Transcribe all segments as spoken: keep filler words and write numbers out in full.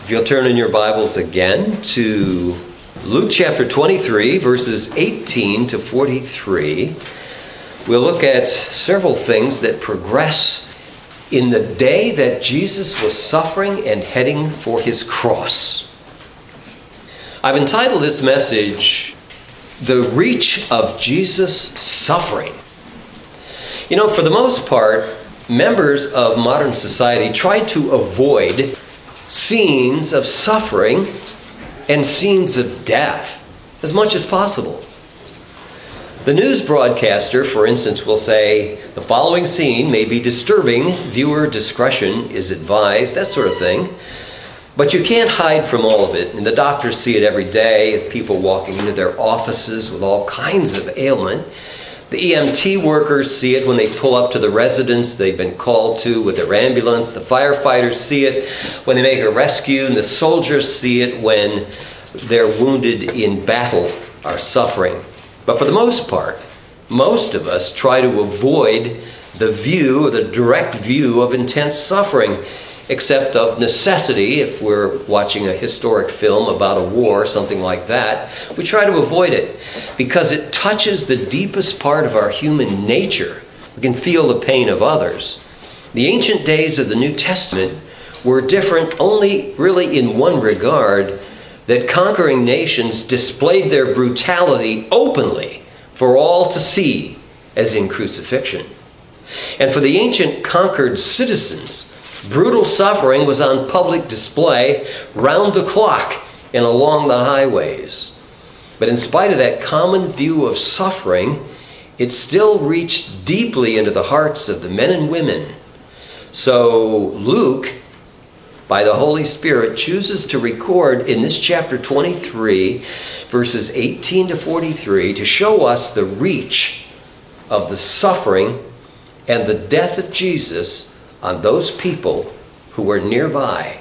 If you'll turn in your Bibles again to Luke chapter twenty-three, verses eighteen to forty-three, we'll look at several things that progress in the day that Jesus was suffering and heading for his cross. I've entitled this message, The Reach of Jesus' Suffering. You know, for the most part, members of modern society try to avoid scenes of suffering and scenes of death as much as possible. The news broadcaster, for instance, will say, the following scene may be disturbing, viewer discretion is advised, that sort of thing. But you can't hide from all of it, and the doctors see it every day as people walking into their offices with all kinds of ailment. The E M T workers see it when they pull up to the residence they've been called to with their ambulance. The firefighters see it when they make a rescue, and the soldiers see it when they're wounded in battle or suffering. But for the most part, most of us try to avoid the view or the direct view of intense suffering, except of necessity. If we're watching a historic film about a war, something like that, we try to avoid it because it touches the deepest part of our human nature. We can feel the pain of others. The ancient days of the New Testament were different only really in one regard, that conquering nations displayed their brutality openly for all to see, as in crucifixion. And for the ancient conquered citizens, brutal suffering was on public display round the clock and along the highways. But in spite of that common view of suffering, it still reached deeply into the hearts of the men and women. So Luke, by the Holy Spirit, chooses to record in this chapter twenty-three, verses eighteen to forty-three, to show us the reach of the suffering and the death of Jesus on those people who were nearby.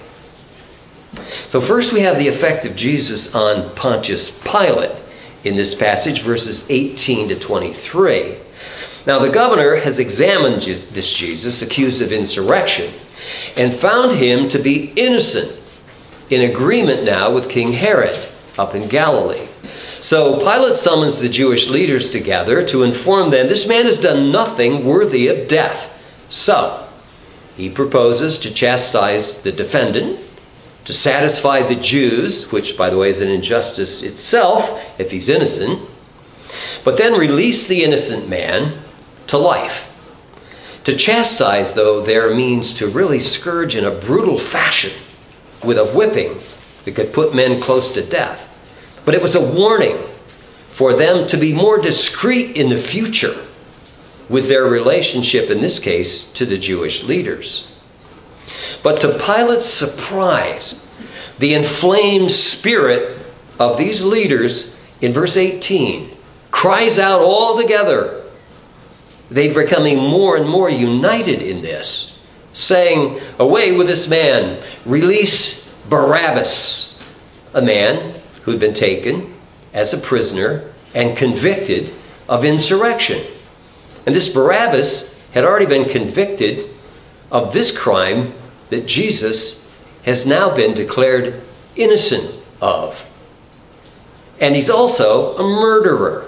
So first we have the effect of Jesus on Pontius Pilate in this passage, verses eighteen to twenty-three. Now the governor has examined this Jesus, accused of insurrection, and found him to be innocent, in agreement now with King Herod up in Galilee. So Pilate summons the Jewish leaders together to inform them this man has done nothing worthy of death. So he proposes to chastise the defendant, to satisfy the Jews, which, by the way, is an injustice itself if he's innocent, but then release the innocent man to life. To chastise, though, there means to really scourge in a brutal fashion with a whipping that could put men close to death. But it was a warning for them to be more discreet in the future with their relationship, in this case, to the Jewish leaders. But to Pilate's surprise, the inflamed spirit of these leaders in verse eighteen cries out all together. They're becoming more and more united in this, saying, away with this man, release Barabbas, a man who'd been taken as a prisoner and convicted of insurrection. And this Barabbas had already been convicted of this crime that Jesus has now been declared innocent of. And he's also a murderer.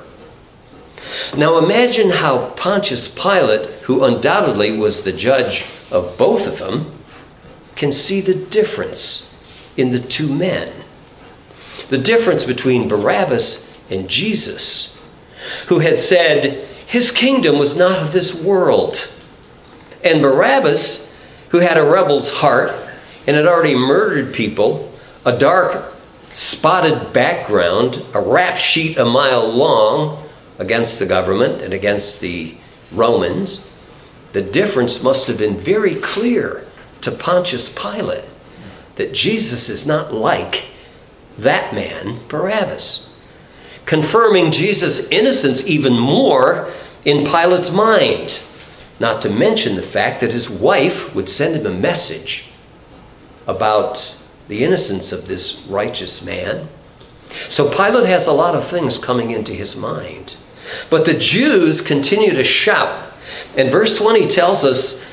Now imagine how Pontius Pilate, who undoubtedly was the judge of both of them, can see the difference in the two men. The difference between Barabbas and Jesus, who had said his kingdom was not of this world. And Barabbas, who had a rebel's heart and had already murdered people, a dark spotted background, a rap sheet a mile long, against the government and against the Romans. The difference must have been very clear to Pontius Pilate, that Jesus is not like that man, Barabbas, confirming Jesus' innocence even more in Pilate's mind, not to mention the fact that his wife would send him a message about the innocence of this righteous man. So Pilate has a lot of things coming into his mind. But the Jews continue to shout. And verse twenty tells us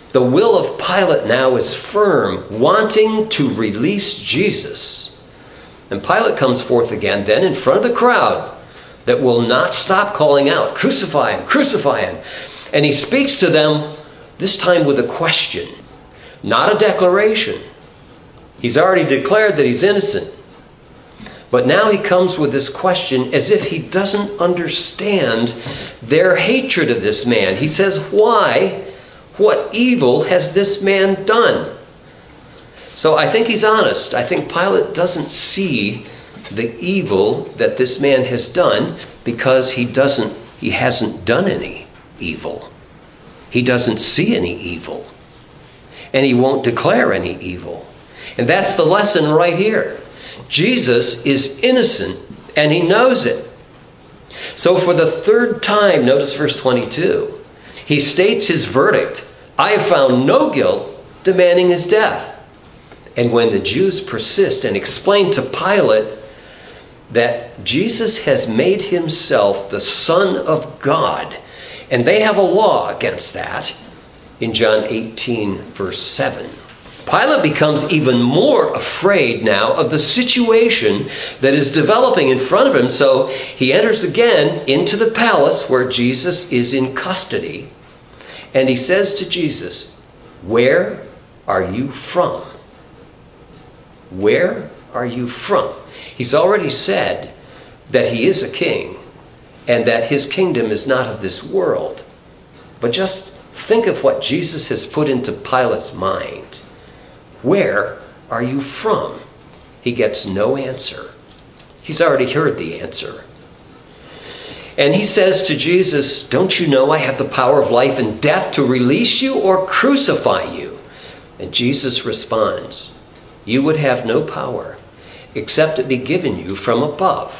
The will of Pilate now is firm, wanting to release Jesus. And Pilate comes forth again then in front of the crowd that will not stop calling out, "Crucify him, crucify him." And he speaks to them, this time with a question, not a declaration. He's already declared that he's innocent. But now he comes with this question as if he doesn't understand their hatred of this man. He says, "Why? What evil has this man done?" So I think he's honest. I think Pilate doesn't see the evil that this man has done because he doesn't, he hasn't done any evil. He doesn't see any evil. And he won't declare any evil. And that's the lesson right here. Jesus is innocent, and he knows it. So for the third time, notice verse twenty-two, he states his verdict. "I have found no guilt," demanding his death. And when the Jews persist and explain to Pilate that Jesus has made himself the Son of God, and they have a law against that, in John eighteen, verse seven, Pilate becomes even more afraid now of the situation that is developing in front of him. So he enters again into the palace where Jesus is in custody. And he says to Jesus, "Where are you from?" Where are you from? He's already said that he is a king and that his kingdom is not of this world. But just think of what Jesus has put into Pilate's mind. Where are you from? He gets no answer. He's already heard the answer. And he says to Jesus, "Don't you know I have the power of life and death to release you or crucify you?" And Jesus responds, "You would have no power except it be given you from above."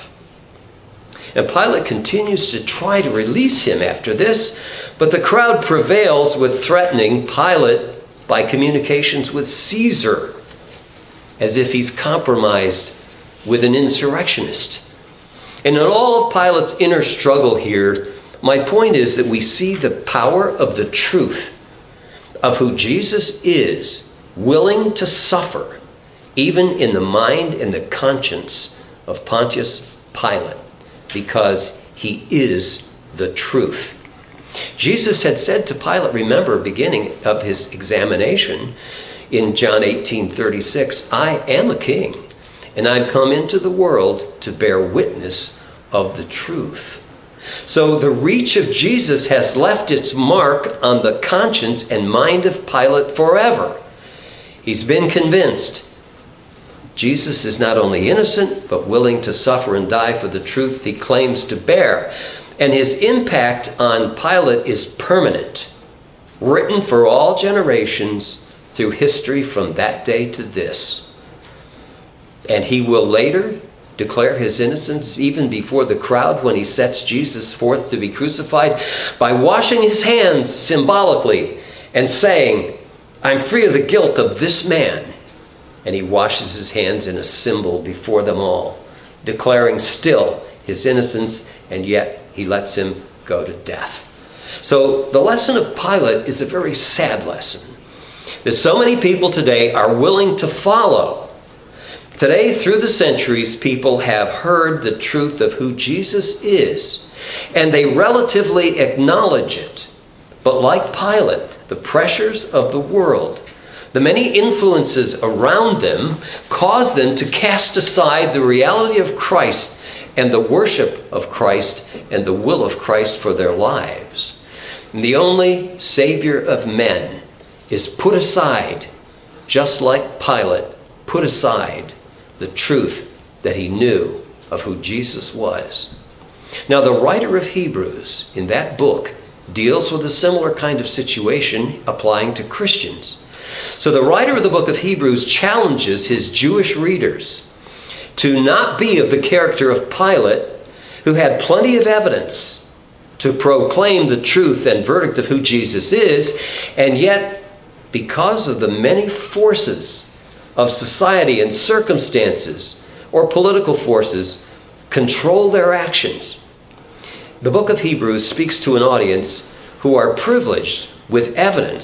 And Pilate continues to try to release him after this, but the crowd prevails with threatening Pilate by communications with Caesar, as if he's compromised with an insurrectionist. And in all of Pilate's inner struggle here, my point is that we see the power of the truth of who Jesus is, willing to suffer, even in the mind and the conscience of Pontius Pilate, because he is the truth. Jesus had said to Pilate, remember, beginning of his examination in John eighteen thirty-six, "I am a king, and I've come into the world to bear witness of the truth." So the reach of Jesus has left its mark on the conscience and mind of Pilate forever. He's been convinced Jesus is not only innocent, but willing to suffer and die for the truth he claims to bear. And his impact on Pilate is permanent, written for all generations through history from that day to this. And he will later declare his innocence even before the crowd when he sets Jesus forth to be crucified by washing his hands symbolically and saying, "I'm free of the guilt of this man." And he washes his hands in a symbol before them all, declaring still his innocence, and yet he lets him go to death. So the lesson of Pilate is a very sad lesson that so many people today are willing to follow. Today, through the centuries, people have heard the truth of who Jesus is, and they relatively acknowledge it. But like Pilate, the pressures of the world, the many influences around them, cause them to cast aside the reality of Christ and the worship of Christ and the will of Christ for their lives. And the only Savior of men is put aside, just like Pilate put aside the truth that he knew of who Jesus was. Now, the writer of Hebrews in that book deals with a similar kind of situation applying to Christians. So the writer of the book of Hebrews challenges his Jewish readers to not be of the character of Pilate, who had plenty of evidence to proclaim the truth and verdict of who Jesus is, and yet, because of the many forces of society and circumstances or political forces, control their actions. The book of Hebrews speaks to an audience who are privileged with evidence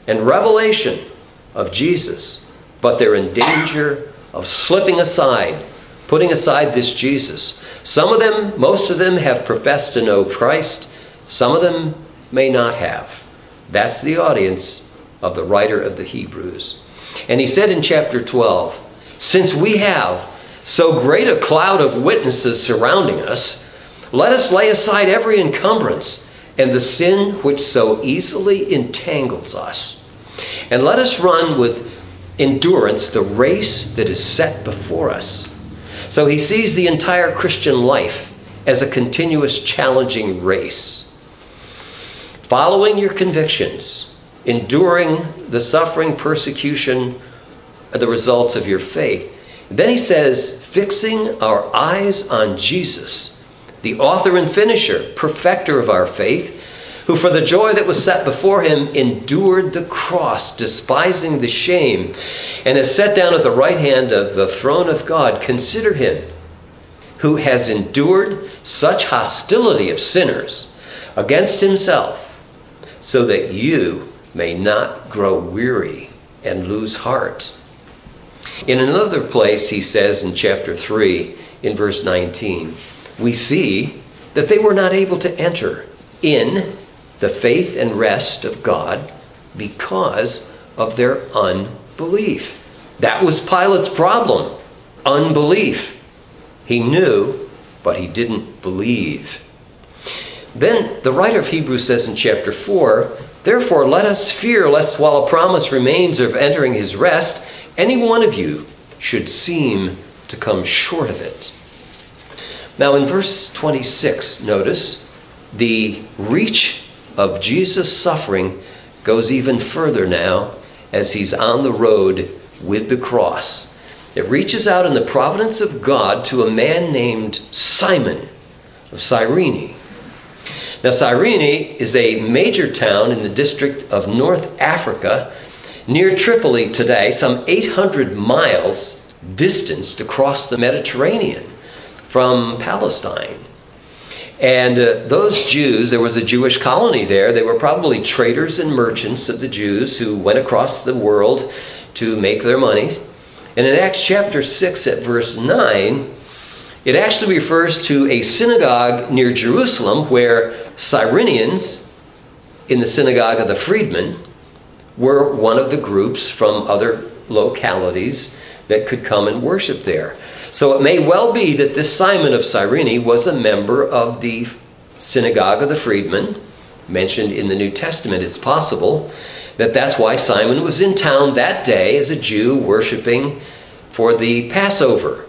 and revelation of Jesus, but they're in danger of slipping aside, putting aside this Jesus. Some of them, most of them, have professed to know Christ. Some of them may not have. That's the audience of the writer of the Hebrews. And he said in chapter twelve, since we have so great a cloud of witnesses surrounding us, let us lay aside every encumbrance and the sin which so easily entangles us. And let us run with endurance the race that is set before us. So he sees the entire Christian life as a continuous challenging race. Following your convictions, enduring the suffering, persecution, the results of your faith. Then he says, fixing our eyes on Jesus, the author and finisher, perfecter of our faith, who for the joy that was set before him endured the cross, despising the shame, and is set down at the right hand of the throne of God. Consider him who has endured such hostility of sinners against himself, so that you may not grow weary and lose heart. In another place, he says in chapter three, in verse nineteen, we see that they were not able to enter in the faith and rest of God because of their unbelief. That was Pilate's problem, unbelief. He knew, but he didn't believe. Then the writer of Hebrews says in chapter four, therefore let us fear lest while a promise remains of entering his rest, any one of you should seem to come short of it. Now in verse twenty-six, notice the reach of Jesus' suffering goes even further now as he's on the road with the cross. It reaches out in the providence of God to a man named Simon of Cyrene. Now Cyrene is a major town in the district of North Africa near Tripoli today, some eight hundred miles distanced across the Mediterranean from Palestine. And uh, those Jews, there was a Jewish colony there. They were probably traders and merchants of the Jews who went across the world to make their money. And in Acts chapter six at verse nine, it actually refers to a synagogue near Jerusalem where Cyrenians in the synagogue of the freedmen were one of the groups from other localities that could come and worship there. So it may well be that this Simon of Cyrene was a member of the synagogue of the freedmen, mentioned in the New Testament. It's possible that that's why Simon was in town that day as a Jew worshiping for the Passover.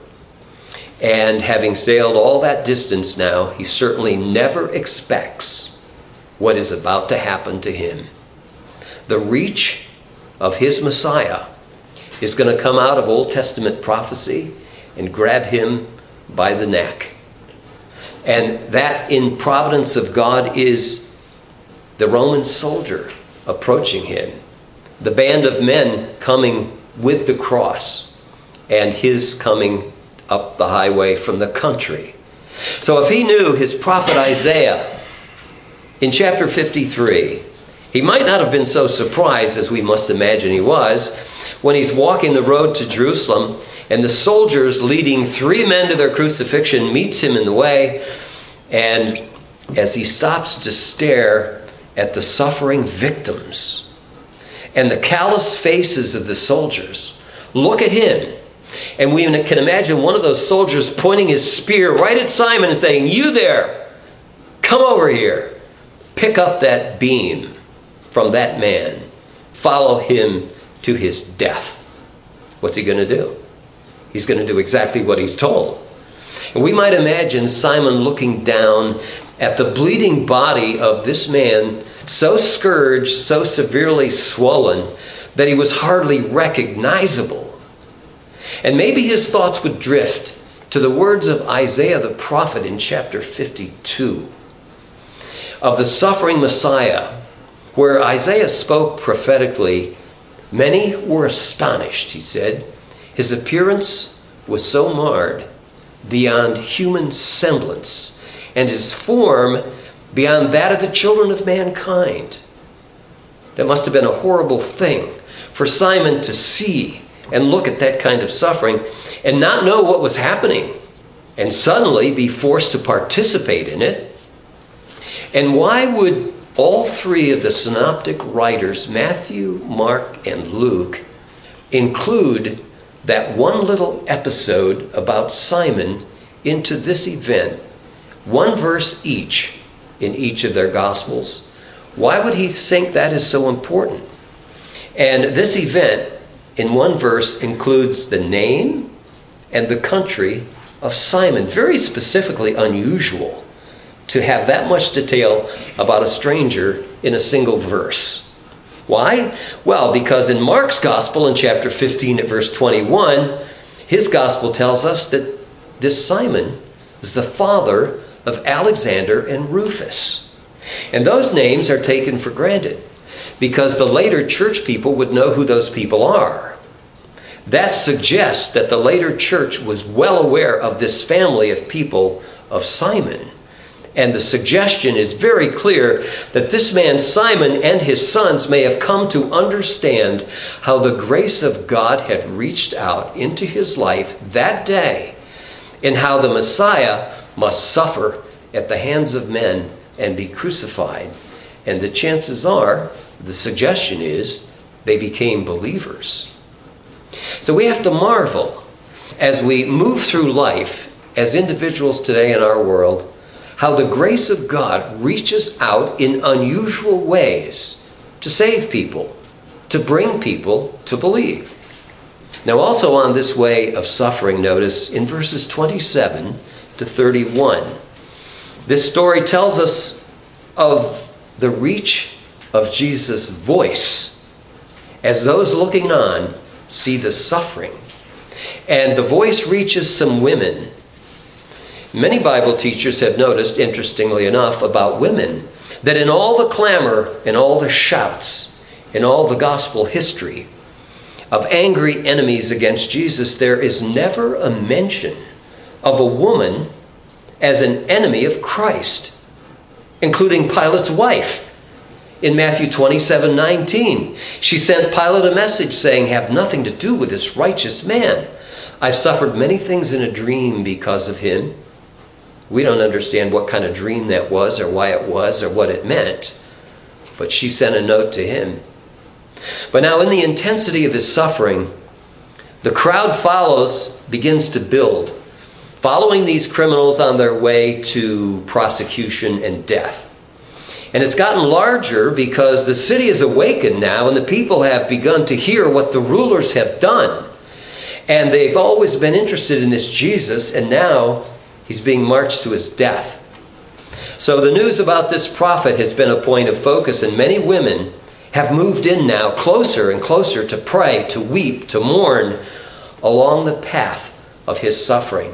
And having sailed all that distance now, he certainly never expects what is about to happen to him. The reach of his Messiah is going to come out of Old Testament prophecy and grab him by the neck. And that in providence of God is the Roman soldier approaching him, the band of men coming with the cross, and his coming up the highway from the country. So if he knew his prophet Isaiah in chapter fifty-three, he might not have been so surprised as we must imagine he was when he's walking the road to Jerusalem and the soldiers leading three men to their crucifixion meets him in the way, and as he stops to stare at the suffering victims and the callous faces of the soldiers, look at him. And we can imagine one of those soldiers pointing his spear right at Simon and saying, "You there, come over here. Pick up that beam from that man. Follow him to his death." What's he going to do? He's going to do exactly what he's told. And we might imagine Simon looking down at the bleeding body of this man, so scourged, so severely swollen, that he was hardly recognizable. And maybe his thoughts would drift to the words of Isaiah the prophet in chapter fifty-two of the suffering Messiah, where Isaiah spoke prophetically. Many were astonished, he said. His appearance was so marred beyond human semblance, and his form beyond that of the children of mankind. That must have been a horrible thing for Simon to see and look at that kind of suffering and not know what was happening and suddenly be forced to participate in it. And why would all three of the synoptic writers, Matthew, Mark, and Luke, include that one little episode about Simon into this event, one verse each in each of their Gospels? Why would he think that is so important? And this event in one verse includes the name and the country of Simon. Very specifically unusual to have that much detail about a stranger in a single verse. Why? Well, because in Mark's Gospel in chapter fifteen at verse twenty-one, his Gospel tells us that this Simon is the father of Alexander and Rufus. And those names are taken for granted because the later church people would know who those people are. That suggests that the later church was well aware of this family of people of Simon. And the suggestion is very clear that this man Simon and his sons may have come to understand how the grace of God had reached out into his life that day and how the Messiah must suffer at the hands of men and be crucified. And the chances are, the suggestion is, they became believers. So we have to marvel as we move through life as individuals today in our world, how the grace of God reaches out in unusual ways to save people, to bring people to believe. Now also on this way of suffering, notice in verses twenty-seven to thirty-one, this story tells us of the reach of Jesus' voice as those looking on see the suffering. And the voice reaches some women. Many Bible teachers have noticed, interestingly enough, about women, that in all the clamor and all the shouts, in all the gospel history of angry enemies against Jesus, there is never a mention of a woman as an enemy of Christ, including Pilate's wife. In Matthew twenty-seven nineteen, she sent Pilate a message saying, "Have nothing to do with this righteous man. I've suffered many things in a dream because of him." We don't understand what kind of dream that was or why it was or what it meant, but she sent a note to him. But now in the intensity of his suffering, the crowd follows, begins to build, following these criminals on their way to prosecution and death. And it's gotten larger because the city is awakened now and the people have begun to hear what the rulers have done. And they've always been interested in this Jesus, and now he's being marched to his death. So the news about this prophet has been a point of focus, and many women have moved in now closer and closer to pray, to weep, to mourn along the path of his suffering.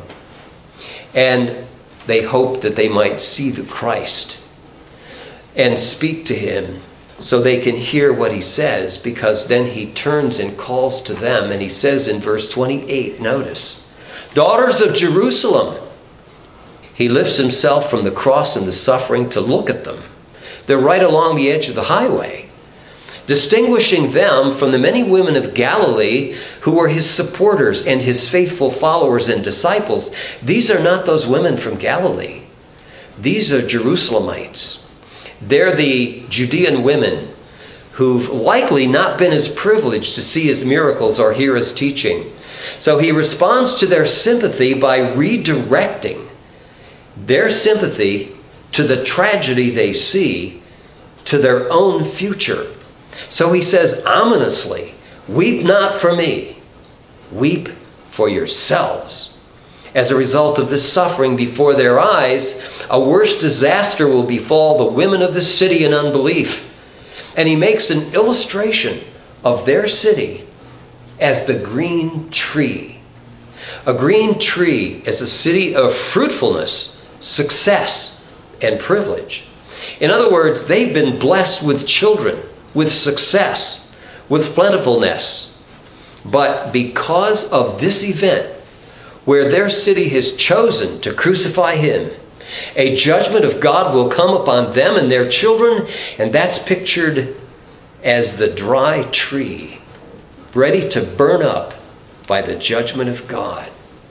And they hope that they might see the Christ and speak to him so they can hear what he says, because then he turns and calls to them, and he says in verse twenty-eight, notice, "Daughters of Jerusalem." He lifts himself from the cross and the suffering to look at them. They're right along the edge of the highway, distinguishing them from the many women of Galilee who were his supporters and his faithful followers and disciples. These are not those women from Galilee. These are Jerusalemites. They're the Judean women who've likely not been as privileged to see his miracles or hear his teaching. So he responds to their sympathy by redirecting their sympathy to the tragedy they see, to their own future. So he says ominously, "Weep not for me, weep for yourselves." As a result of this suffering before their eyes, a worse disaster will befall the women of the city in unbelief. And he makes an illustration of their city as the green tree. A green tree is a city of fruitfulness, success, and privilege. In other words, they've been blessed with children, with success, with plentifulness. But because of this event, where their city has chosen to crucify him, a judgment of God will come upon them and their children, and that's pictured as the dry tree, ready to burn up by the judgment of God.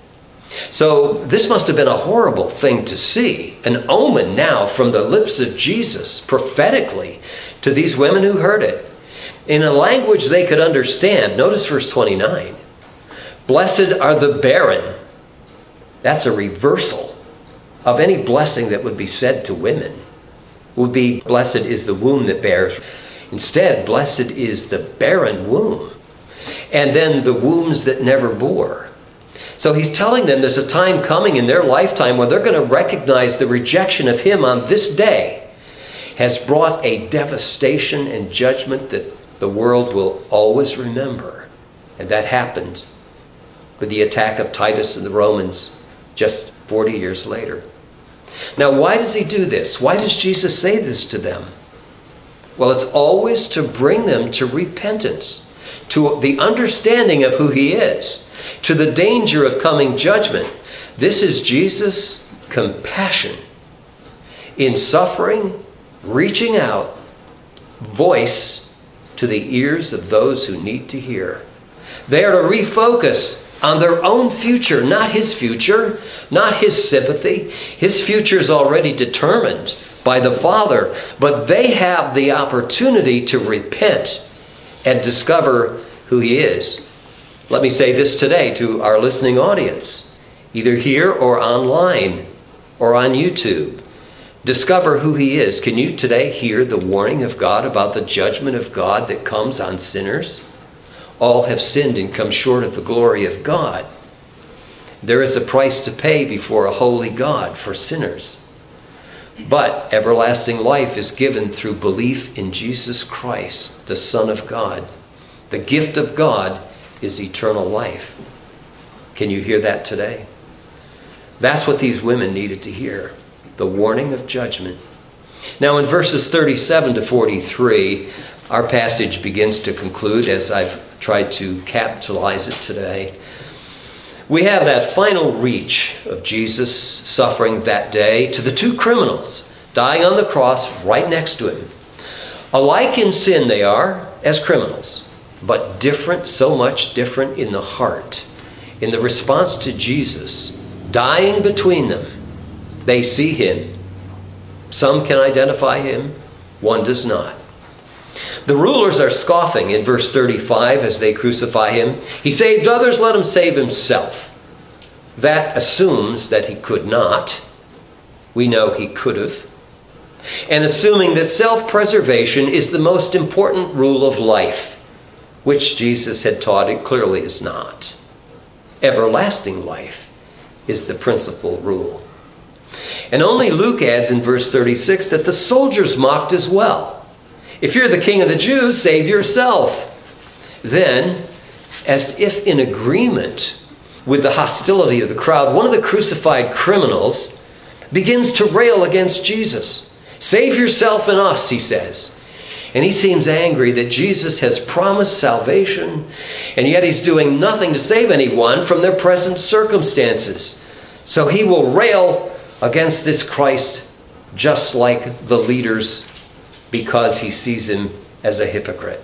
So this must have been a horrible thing to see, an omen now from the lips of Jesus prophetically to these women who heard it in a language they could understand. Notice verse twenty-nine. Blessed are the barren. That's a reversal of any blessing that would be said to women. Would be, blessed is the womb that bears. Instead, blessed is the barren womb. And then the wombs that never bore. So he's telling them there's a time coming in their lifetime when they're going to recognize the rejection of him on this day has brought a devastation and judgment that the world will always remember. And that happened with the attack of Titus and the Romans just forty years later. Now, why does he do this? Why does Jesus say this to them? Well, it's always to bring them to repentance, to the understanding of who he is, to the danger of coming judgment. This is Jesus' compassion in suffering, reaching out, voice to the ears of those who need to hear. They are to refocus on their own future, not his future, not his sympathy. His future is already determined by the Father, but they have the opportunity to repent and discover who he is. Let me say this today to our listening audience, either here or online or on YouTube. Discover who he is. Can you today hear the warning of God about the judgment of God that comes on sinners? All have sinned and come short of the glory of God. There is a price to pay before a holy God for sinners. But everlasting life is given through belief in Jesus Christ, the Son of God. The gift of God is eternal life. Can you hear that today? That's what these women needed to hear. The warning of judgment. Now in verses thirty-seven to forty-three, our passage begins to conclude as I've tried to capitalize it today. We have that final reach of Jesus suffering that day to the two criminals dying on the cross right next to him. Alike in sin they are as criminals, but different, so much different in the heart. In the response to Jesus, dying between them, they see him. Some can identify him, one does not. The rulers are scoffing in verse thirty-five as they crucify him. He saved others, let him save himself. That assumes that he could not. We know he could have. And assuming that self-preservation is the most important rule of life, which Jesus had taught it clearly is not. Everlasting life is the principal rule. And only Luke adds in verse thirty-six that the soldiers mocked as well. If you're the king of the Jews, save yourself. Then, as if in agreement with the hostility of the crowd, one of the crucified criminals begins to rail against Jesus. Save yourself and us, he says. And he seems angry that Jesus has promised salvation, and yet he's doing nothing to save anyone from their present circumstances. So he will rail against this Christ just like the leaders, because he sees him as a hypocrite.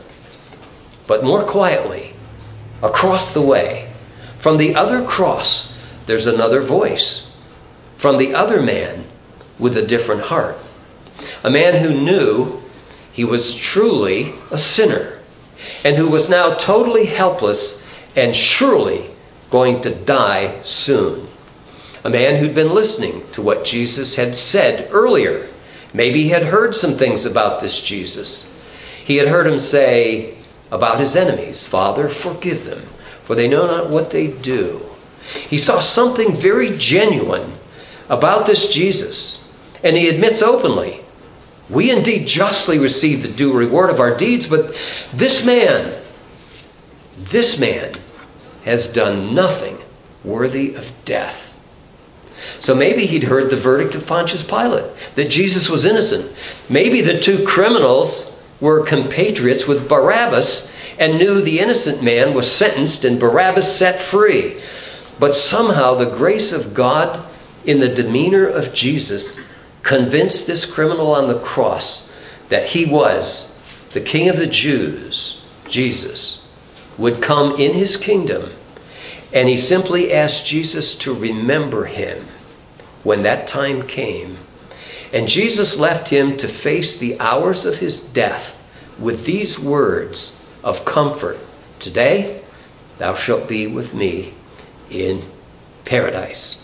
But more quietly, across the way, from the other cross, there's another voice. From the other man with a different heart. A man who knew he was truly a sinner, and who was now totally helpless and surely going to die soon. A man who'd been listening to what Jesus had said earlier. Maybe he had heard some things about this Jesus. He had heard him say about his enemies, Father, forgive them, for they know not what they do. He saw something very genuine about this Jesus, and he admits openly, we indeed justly receive the due reward of our deeds, but this man, this man has done nothing worthy of death. So maybe he'd heard the verdict of Pontius Pilate, that Jesus was innocent. Maybe the two criminals were compatriots with Barabbas and knew the innocent man was sentenced and Barabbas set free. But somehow the grace of God in the demeanor of Jesus convinced this criminal on the cross that he was the King of the Jews, Jesus, would come in his kingdom, and he simply asked Jesus to remember him when that time came. And Jesus left him to face the hours of his death with these words of comfort. Today, thou shalt be with me in paradise.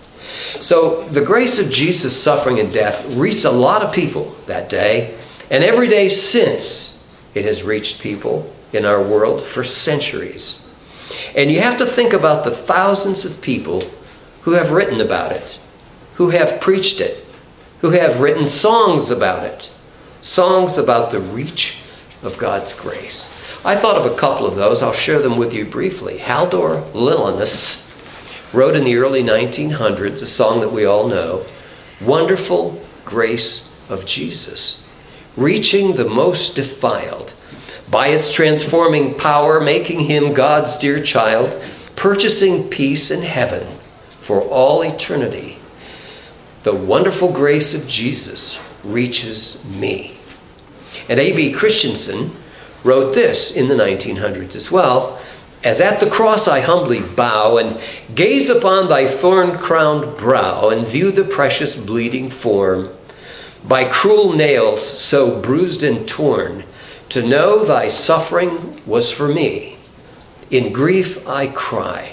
So the grace of Jesus' suffering and death reached a lot of people that day, and every day since it has reached people in our world for centuries. And you have to think about the thousands of people who have written about it, who have preached it, who have written songs about it, songs about the reach of God's grace. I thought of a couple of those. I'll share them with you briefly. Haldor Lillinus wrote in the early nineteen hundreds a song that we all know, Wonderful Grace of Jesus, reaching the most defiled, by its transforming power, making him God's dear child, purchasing peace in heaven for all eternity. The wonderful grace of Jesus reaches me. And A B Christensen wrote this in the nineteen hundreds as well, as at the cross I humbly bow and gaze upon thy thorn-crowned brow and view the precious bleeding form, by cruel nails so bruised and torn, to know thy suffering was for me. In grief I cry,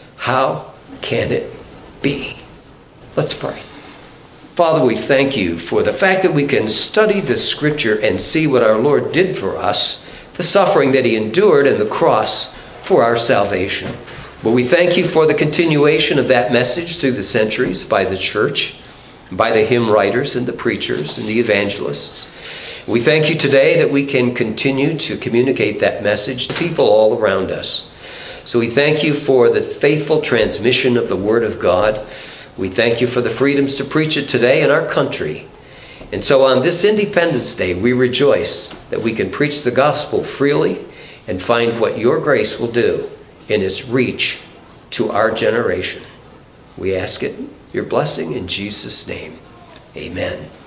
how can it be? Let's pray. Father, we thank you for the fact that we can study the Scripture and see what our Lord did for us, the suffering that he endured and the cross for our salvation. But we thank you for the continuation of that message through the centuries by the church, by the hymn writers and the preachers and the evangelists. We thank you today that we can continue to communicate that message to people all around us. So we thank you for the faithful transmission of the Word of God. We thank you for the freedoms to preach it today in our country. And so on this Independence Day, we rejoice that we can preach the gospel freely and find what your grace will do in its reach to our generation. We ask it, your blessing in Jesus' name. Amen.